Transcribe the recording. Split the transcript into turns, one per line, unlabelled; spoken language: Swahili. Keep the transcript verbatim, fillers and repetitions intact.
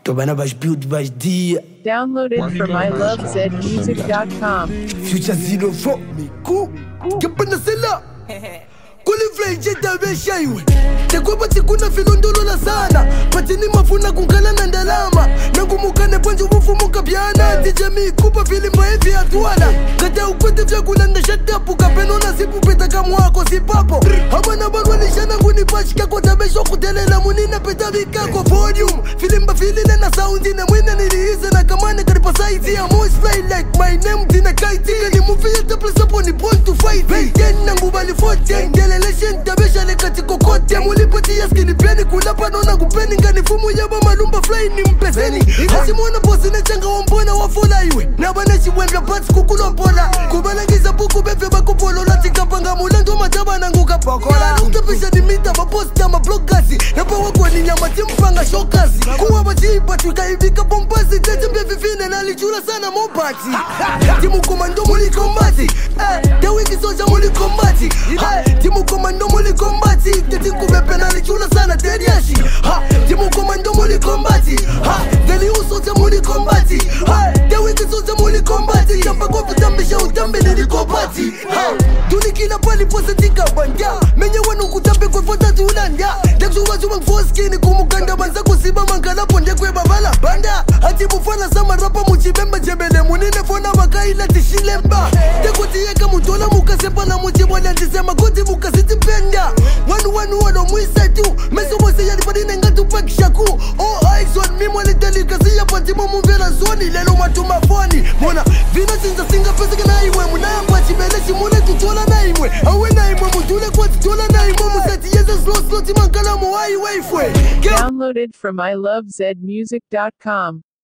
Tobana bash build bash dia.
Downloaded from I love zed music dot com.
Future zero four me cool. Gepana sela. Kulifly jeta besha iwe. Tekwa tikuna filondolola sana. Patini mafuna kunkala na ndalama. Nangumukane panjo mufumuka byana. Dijami kupa filimba hivi atuana. Kata ukwete vya kulanda shatapu. Kapeno na sipu peta kamuako sipapo. Hamana barwani shana nguni pashika kwa tabesho kutelela munina peta vika kwa podium. Filimba filine na soundi na mwina nilihize na kamane karipa saizi. I'm always fly like my name tina kaiti. Kani mufi yata place up on the point to fight. Hey, ten nangu bali fourteen. Ngeleleshen tabesha lekati kokote. Mulipati ya skini peni kulapa nona kupeni. Ngani fumu yaba malumba fly ni mpeseni. Hasi mwana posi na changa wambona wafola iwe. Na baneshi wembla pati kukulo mpola. Kubalangiza buku befe bakupolo. Lati kapanga mulendo mataba nanguka pokola. Utapisha ni mita maposta mablogasi. Napa wakwa ni nyama timpanga shokazi. Kuwa bajiba tukaivika bombasi. Tete mbefi fine na lichura sana mopati. Timu komando muli kombati. Tewiki soja muli kombati. Timu komando muli kombati. Tete kubepe na lichura sana teriashi. Timu komando muli kombati. Deli usoja muli kombati. Tewiki soja muli kombati. Jamba kwa vitambisha utambe nili kombati. Duni kila pali pose tika banda. Menye wanu kutambe kwa fota tulanda. Deksu wazu mang foskini kumukanda. Banza kusiba mangala ponde kwe babala banda. Hati mufana sama rapa muchibemba jebele. Munine fona wakaila tishilemba. Tekuti yeka mutola mukasepa na muchibwala. Ndisema koti mukasiti penda. Wanu wanu wano mwisa tu. Meso mwese yadi padine ngatu pakishaku. All eyes on me mwale teli kasi ya pantimo muvela zoni. Lelo matuma foni. Mona vina sinza singa pesa kena imwe. Muna yamba chibele shimune tutola na imwe. Awe na imwe mutule kwa tutola na imwe. Musati yeza slow slow timankala mwai waifwe.
Downloaded from I love zed music dot com.